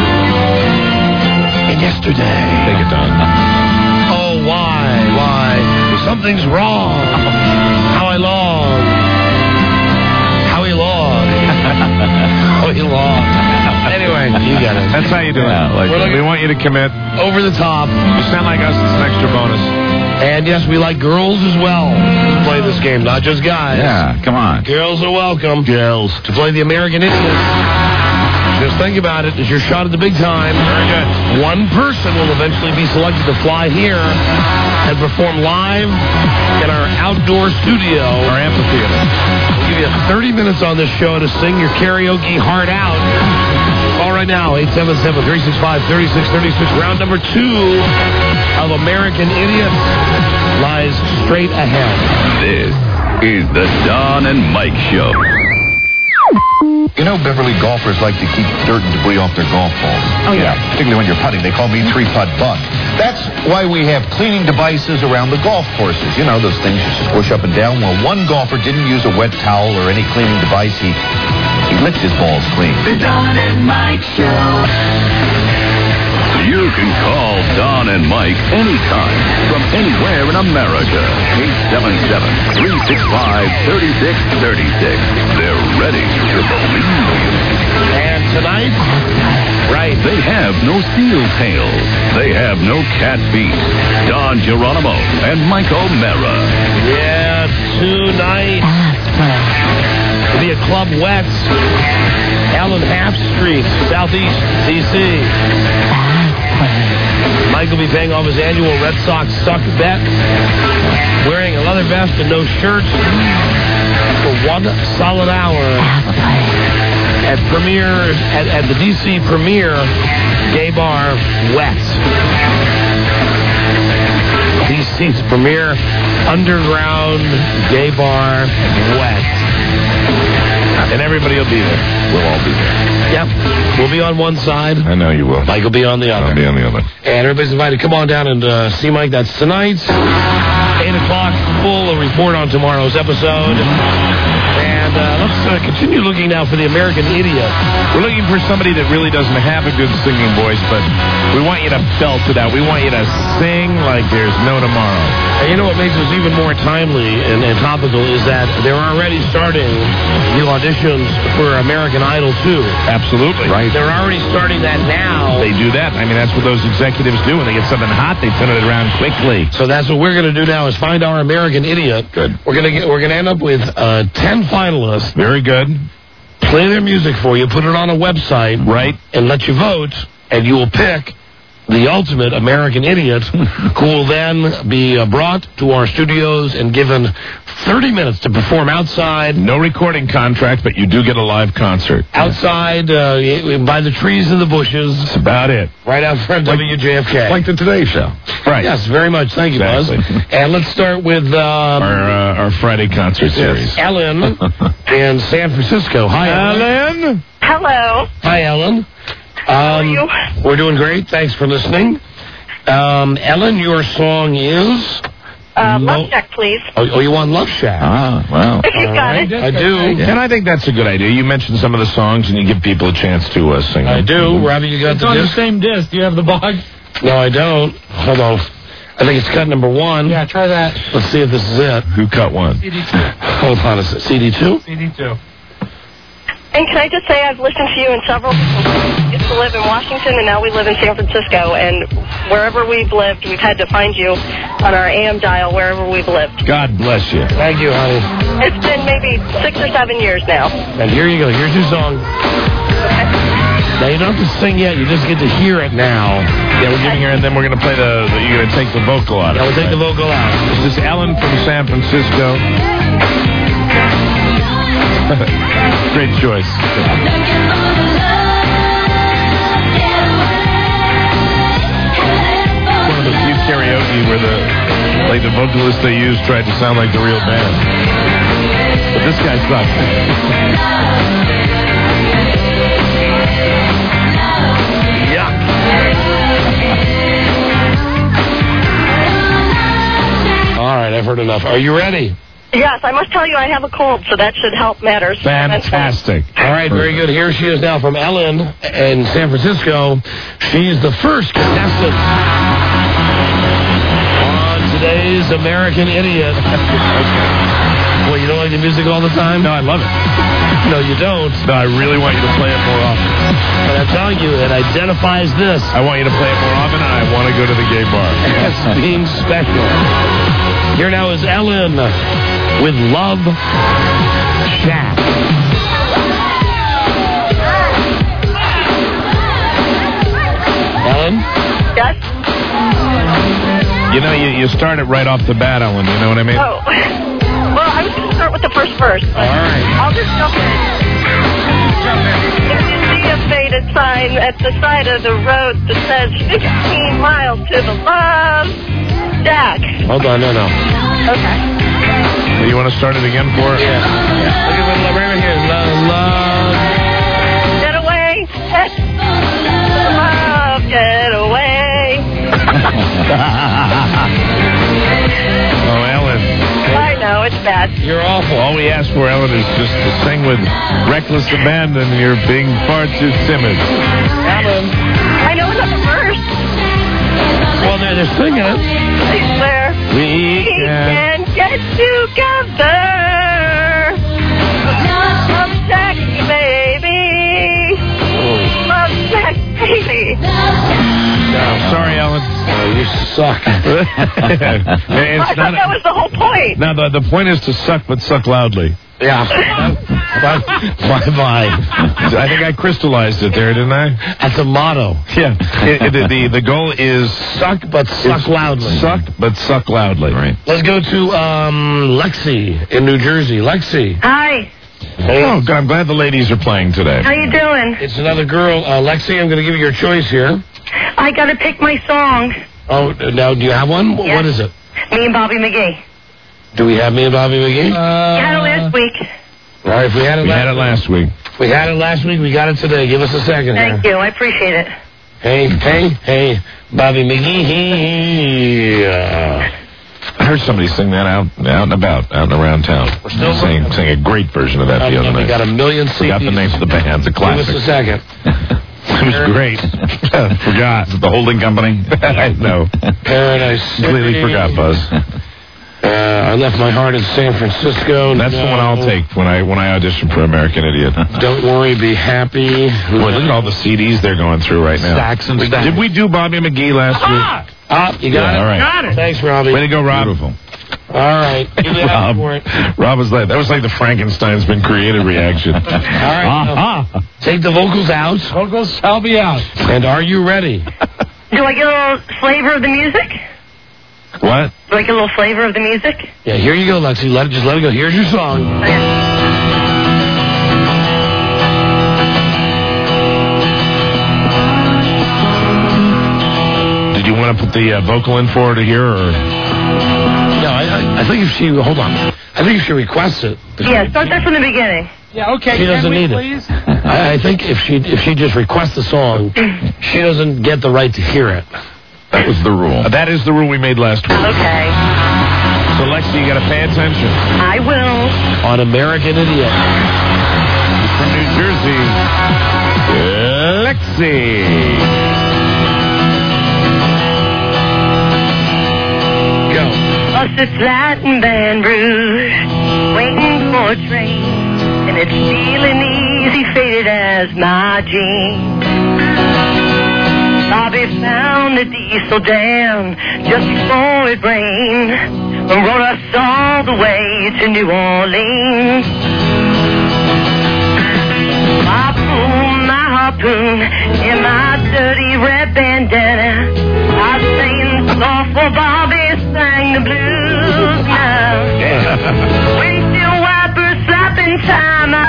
in yesterday. Take it down. Oh, why, why? Something's wrong. How I long. How he long. How he long. Anyway, you got it. That's how you do Yeah, it. like We're looking, we want you to commit. Over the top. You sound like us. It's an extra bonus. And yes, we like girls as well to play this game, not just guys. Yeah, come on. Girls are welcome. Girls. To play the American Idiot. Just think about it. It's your shot at the big time. Very good. One person will eventually be selected to fly here and perform live in our outdoor studio. Our amphitheater. We'll give you thirty minutes on this show to sing your karaoke heart out. Call right now, eight seven seven, three six five, three six three six. Round number two of American Idiot lies straight ahead. This is the Don and Mike Show. You know, Beverly golfers like to keep dirt and debris off their golf balls. Oh, yeah. Particularly when you're putting. They call me three-putt buck. That's why we have cleaning devices around the golf courses. You know, those things you just push up and down. Well, one golfer didn't use a wet towel or any cleaning device. He, he licked his balls clean. The Don and Mike Show. You can call Don and Mike anytime from anywhere in America. eight seven seven, three six five, three six three six. They're ready to believe you. And tonight, right, they have no steel tails. They have no cat feet. Don Geronimo and Mike O'Mara. yeah, tonight, it'll be a Club Wet, Allen Half Street, Southeast D C Mike will be paying off his annual Red Sox suck bet, wearing a leather vest and no shirt for one solid hour at Premier at, at the D C Premier Gay Bar Wet. D C's Premier Underground Gay Bar Wet. And everybody will be there. We'll all be there. Yep. We'll be on one side. I know you will. Mike will be on the other. I'll be on the other. And everybody's invited to come on down and uh, see Mike. That's tonight. eight o'clock, full report on tomorrow's episode. And uh, let's uh, continue looking now for the American Idiot. We're looking for somebody that really doesn't have a good singing voice, but we want you to belt it out. We want you to sing like there's no tomorrow. And you know what makes us even more timely and, and topical is that they're already starting the auditions for American Idol two. Absolutely. Right. They're already starting that now. They do that. I mean, that's what those executives do. When they get something hot, they turn it around quickly. So that's what we're going to do now is find our American Idiot. Good. We're going to get, we're going to end up with uh, ten finalists. Very good. Play their music for you, put it on a website, right, and let you vote, and you will pick the ultimate American Idiot, who will then be uh, brought to our studios and given thirty minutes to perform outside. No recording contract, but you do get a live concert. Outside, uh, by the trees and the bushes. That's about it. Right out front of W J F K. Like the Today Show. Right. Yes, very much. Thank you, exactly. Buzz. And let's start with... Um, our, uh, our Friday concert series. Yes, Ellen in San Francisco. Hi, Ellen. Ellen. Hello. Hi, Ellen. How are Um, you? We're doing great. Thanks for listening. Um, Ellen, your song is... Uh, Lo- Love Shack, please. Oh, oh, you want Love Shack? Ah, well. If you've All got right. it. I do. And I think that's a good idea. You mentioned some of the songs, and you give people a chance to uh, sing them. I do. Robbie, you got It's the on disc? the same disc. Do you have the box? No, I don't. Hold on. I think it's cut number one. Yeah, try that. Let's see if this is it. Who cut one? C D two. Hold on a second. C D two? C D two. And can I just say I've listened to you in several different used to live in Washington, and now we live in San Francisco. And wherever we've lived, we've had to find you on our A M dial wherever we've lived. God bless you. Thank you, honey. It's been maybe six or seven years now. And here you go. Here's your song. Now, you don't have to sing yet. You just get to hear it now. Yeah, we're giving her, and then we're going to play the, the you're going to take the vocal out of Yeah, it. we'll take the vocal out. This is Ellen from San Francisco. Great choice. One of the few karaoke where the like the vocalist they used tried to sound like the real band. But this guy sucks. Yuck. All right, I've heard enough. Are you ready? Yes, I must tell you I have a cold, so that should help matters. Fantastic. All right, very good. Here she is now from Ellen in San Francisco. She's the first contestant on today's American Idiot. Well, you don't like the music all the time? No, I love it. No, you don't. No, I really want you to play it more often. But I'm telling you, it identifies this. I want you to play it more often, and I want to go to the gay bar. As being special. Here now is Ellen with Love Shack. Ellen? Yes? You know, you, you start it right off the bat, Ellen. You know what I mean? Oh. Well, I was going to start with the first verse. All right. I'll just jump in. If you see a faded sign at the side of the road that says fifteen miles to the Love Shack. Hold on, no, no. Okay. You want to start it again for her? Yeah. yeah. Look at what right here. Love, love. Get away. Love, get away. Oh, Ellen. I know, it's bad. You're awful. All we ask for, Ellen, is just to sing with reckless abandon. You're being far too timid. Ellen. I know another verse. Well, they're, they're singing it. I swear. We, we can... can get together. Love Shack, baby. Love Shack, baby. No, sorry, Ellen. Oh, you suck. I thought that was the whole point. No, the, the point is to suck, but suck loudly. Yeah. Bye-bye. I think I crystallized it there, didn't I? That's a motto. Yeah. It, it, the, the goal is... Suck, but suck loudly. Suck, but suck loudly. Right. Let's go to um, Lexi in New Jersey. Lexi. Hi. Hey. Oh, good. I'm glad the ladies are playing today. How you doing? It's another girl. Uh, Lexi, I'm going to give you your choice here. I got to pick my song. Oh, now, do you have one? Yes. What is it? Me and Bobby McGee. Do we have Me and Bobby McGee? Uh, you had it last week. All right, if we had it, we last, had it last week. We had it last week. We got it today. Give us a second Thank here. you. I appreciate it. Hey, hey, hey, Bobby McGee. Uh, I heard somebody sing that out, out and about, out and around town. We're still singing, singing a great version of that um, the other we night. got a million C Ds. Forgot the name of the band. It's a classic. Give us a second. It was great. Forgot. The holding company? I know. Paradise City. Completely forgot, Buzz. Uh, I left my heart in San Francisco. That's no. the one I'll take when I when I audition for American Idiot. Don't worry, be happy. Boy, look at all the C Ds they're going through right now. Stacks and stacks. Did we do Bobby McGee last ah! week? Ah, you got yeah, it? All right. Got it. Thanks, Robbie. Way to go, Rob. Beautiful. All right. Rob, Rob was like, that was like the Frankenstein's been created reaction. All right. Uh-huh. Take the vocals out. Vocals, I'll be out. And are you ready? Do I get a little flavor of the music? What? Do I get a little flavor of the music? Yeah, here you go, Lexi. Let it, just let it go. Here's your song. Okay. Did you want to put the uh, vocal in for her to hear, or? No, I, I, I think if she, hold on. I think if she requests it. Yeah, start that from the beginning. Yeah, okay. She doesn't Can we, need please? it. I, I think if she if she just requests the song, she doesn't get the right to hear it. That was the rule. Uh, that is the rule we made last week. Okay. So, Lexi, you got to pay attention. I will. On American Idiot. From New Jersey, Lexi. Go. Busted flat and Baton Rouge, waiting for a train, and it's feeling easy, faded as my jeans. Bobby found the diesel dam just before it rained, and rode us all the way to New Orleans. I pulled my harpoon in my dirty red bandana. I sang soft for Bobby, sang the blues now. Windshield wipers slapping time, I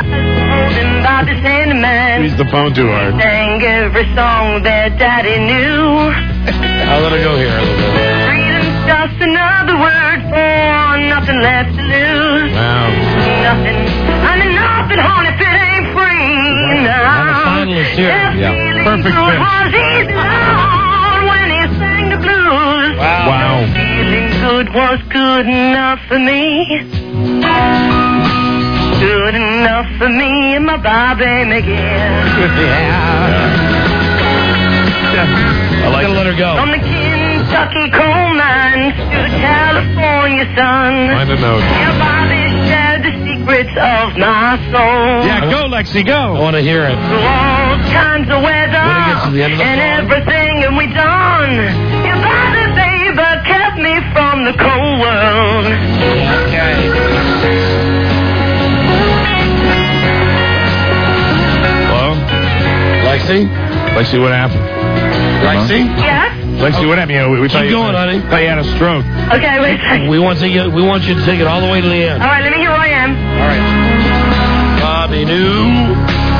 man. Squeeze the phone too hard. Sang every song that daddy knew. I'll let her go here a little bit. Freedom's just another word for nothing left to lose. Wow. Nothing. I mean nothing, honey, if it ain't free. No. I'm a finalist here. Yeah. Perfect Good pitch. was easy Lord, when he sang the blues. Wow. Wow. Feeling good was good enough for me. Good enough for me and my Bobby McGee. I like to let her go. From the Kentucky coal mines to the California sun. Find a note. Yeah, Bobby shared the secrets of my soul. Yeah, go, Lexi, I go. want to hear it. Through all kinds of weather When it gets to the end of the and song. everything and we done. Your Bobby, baby, kept me from the cold world. Hello? Lexi? Lexi, what happened? Lexi? Yes? Lexi, what happened? You know, we, we thought Keep you, going, honey. thought you had a stroke. Okay, wait a second. We want, to get, we want you to take it all the way to the end. All right, let me hear where I am. All right. Bobby knew.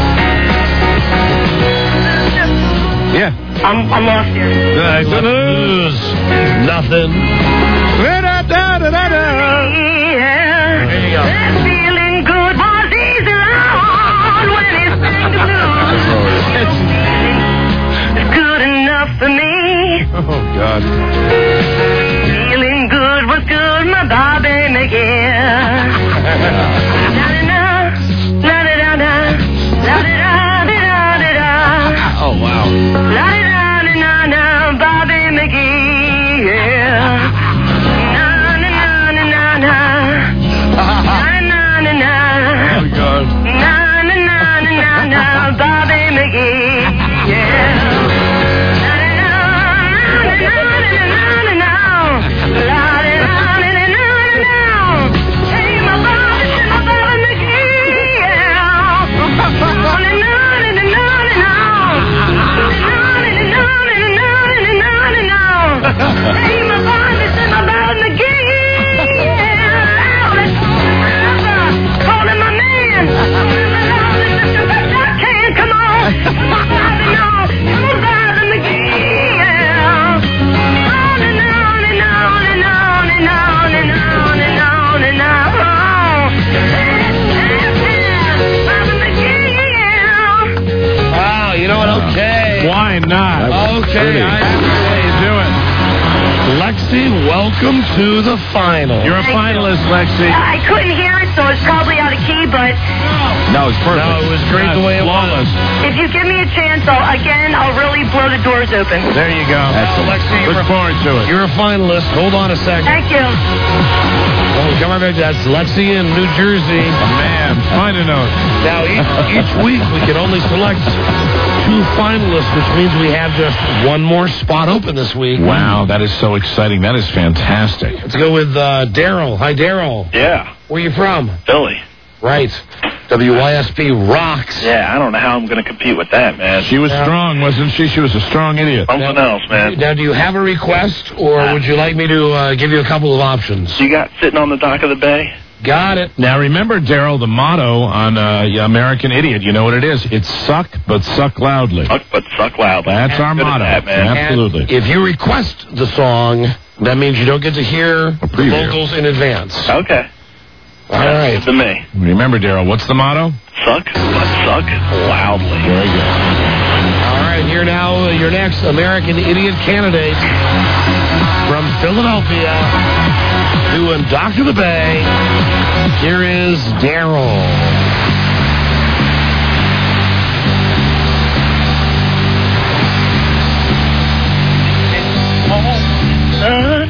Yeah. I'm, I'm lost here. Nice to Lose. Nothing. Yeah. There you go. That feeling good was easy Lord, when he sang the blues. It's good enough for me. Oh, God. Feeling good was good, my Bobby McGee. La-da-da, la-da-da-da, la-da-da-da-da-da. Oh, wow. La-da-da-da-da, Bobby McGee. Yeah. Na-na-na-na-na-na. Na-na-na-na. Oh, God. Na-na-na-na-na, Bobby McGee. Yeah. Why not? Okay, I How you doing? Lexi, welcome to the final. You're a Thank finalist, Lexi. I couldn't hear it, so it's probably out of key, but No, it's perfect. No, it was great the way it was. if you give me a chance, I'll, again, I'll really blow the doors open. There you go. Excellent. Lexi, you're Look a- forward to it. You're a finalist. Hold on a second. Thank you. Oh, come on back. That's Lexi in New Jersey. Man, find a note. Now, each, each week we can only select two finalists, which means we have just one more spot open this week. Wow, that is so exciting. That is fantastic. Let's go with uh, Daryl. Hi, Daryl. Yeah, Where you from? Philly. Right. W Y S P rocks. Yeah, I don't know how I'm going to compete with that, man. She was strong, wasn't she? She was a strong idiot. Something else, man. Now, do you have a request, or would you like me to uh, give you a couple of options? You got sitting on the dock of the bay? Got it. Now, remember, Daryl, the motto on uh, American Idiot. You know what it is? It's suck, but suck loudly. Suck, but suck loudly. That's our Good at motto. that, man. Absolutely. And if you request the song, that means you don't get to hear the preview. vocals in advance. Okay. All right. To me. Remember, Daryl, what's the motto? Suck, but suck loudly. Very good. All right, here now, uh, your next American Idiot candidate from Philadelphia, doing Dock of the Bay. Here is Daryl. Sun,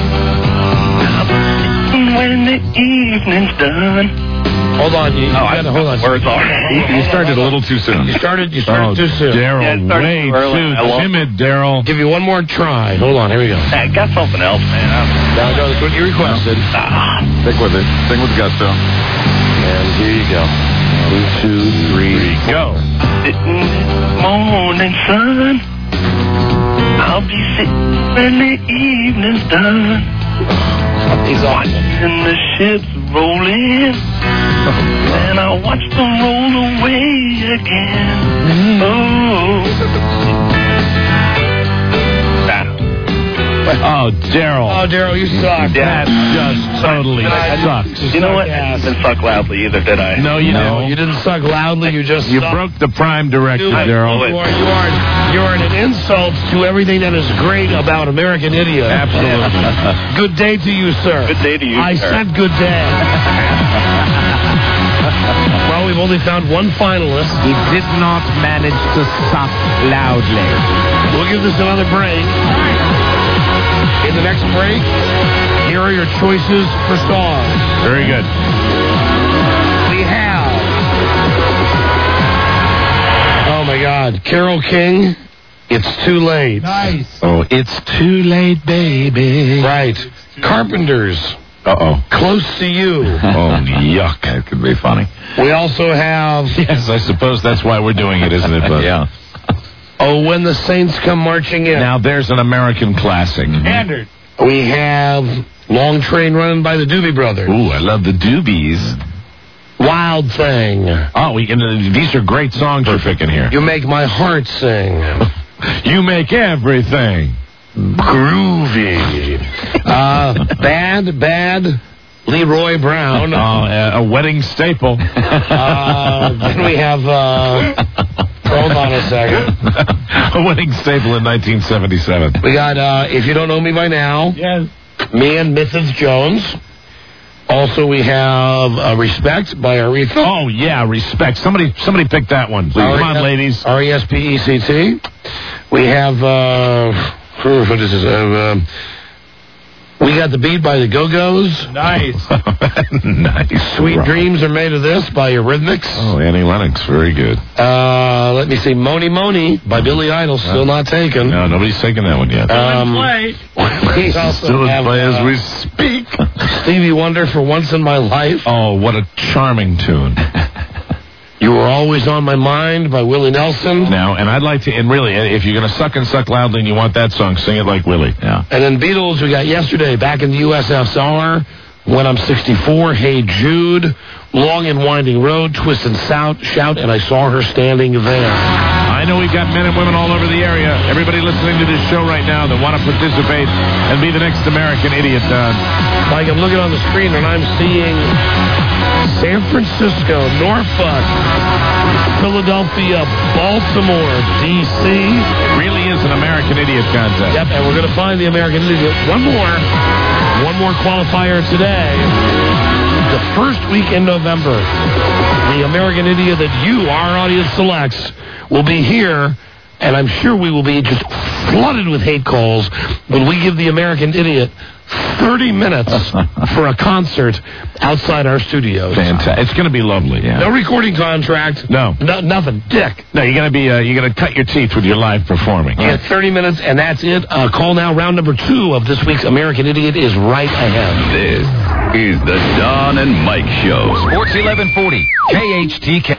when the evening's done. Hold on, you, you Oh, I gotta, hold on. Words are. You started a little too soon. You started, you started Oh, too soon. Daryl, Yeah, it started way too early. too I love- timid, Daryl. Give you one more try. Hold on, here we go. I got something else, man. Now, no, that's what you requested. Ah, Stick with it. Sing with gusto. And here you go. One, two, three, Go. sitting in the morning sun. I'll be sitting when the evening's done. He's on. And the ships rolling, and I watched them roll away again. Oh. Oh, Daryl. Oh, Daryl, you suck. That just totally sucks. You know what? I didn't suck loudly either, did I? No, you No, know. you didn't suck loudly. You just You sucked. broke the prime directive, You, Daryl. you are, you are, you are an insult to everything that is great about American Idiot. Absolutely. Good day to you, sir. Good day to you, I sir. said good day. Well, we've only found one finalist. He did not manage to suck loudly. We'll give this another break. In the next break, here are your choices for songs. Very good. We have... Oh, my God. Carole King, It's Too Late. Nice. Oh, it's too late, baby. Right. Carpenters, Uh-oh. Close to You. Oh, yuck. That could be funny. We also have... Yes, I suppose that's why we're doing it, isn't it, Bud? Yeah. Oh, When the Saints Come Marching In. Now, there's an American classic. Standard. We have Long Train Running by the Doobie Brothers. Ooh, I love the Doobies. Wild Thing. Oh, we can, uh, these are great songs we're picking here. You Make My Heart Sing. You make everything groovy. Uh, bad, bad. Leroy Brown. Oh, uh, a wedding staple. Uh, then we have... Uh, hold on a second. A wedding staple in nineteen seventy-seven. We got uh, If You Don't Know Me By Now. Yes. Me and Missus Jones. Also, we have uh, Respect by Aretha. Oh, yeah, Respect. Somebody somebody pick that one, please. Come on, ladies. R E S P E C T. We have, uh, what is this? Uh, um, we got The Beat by the Go-Go's. Nice. Nice. Sweet Right. Dreams Are Made of This by Eurythmics. Oh, Annie Lennox. Very good. Uh, let me see. Moni Moni by Billy Idol. Still not taken. No, nobody's taking that one yet. Um, Play. we also Still in have, play as uh, we speak. Stevie Wonder for Once in My Life. Oh, what a charming tune. You Were Always on My Mind by Willie Nelson. Now, and I'd like to, and really, if you're going to suck and suck loudly and you want that song, sing it like Willie. Yeah. And then Beatles, we got Yesterday, Back in the U S S R, When I'm sixty-four, Hey Jude, Long and Winding Road, Twist and Shout, Shout, and I Saw Her Standing There. I know we've got men and women all over the area. Everybody listening to this show right now that want to participate and be the next American Idiot, Don. Like, I'm looking on the screen and I'm seeing San Francisco, Norfolk, Philadelphia, Baltimore, D C. Really is an American Idiot contest. Yep, and we're going to find the American Idiot. One more. One more qualifier today. The first week in November, the American Idiot that you, our audience, selects will be here, and I'm sure we will be just flooded with hate calls when we give the American Idiot thirty minutes for a concert outside our studios. Fantastic. It's going to be lovely. Yeah. No recording contract. No. No, nothing. Dick. No, you're going to be, uh, you're going to cut your teeth with your live performing. Yeah, thirty minutes, and that's it. Uh, call now. Round number two of this week's American Idiot is right ahead. This is the Don and Mike Show. Sports eleven forty, K H T K.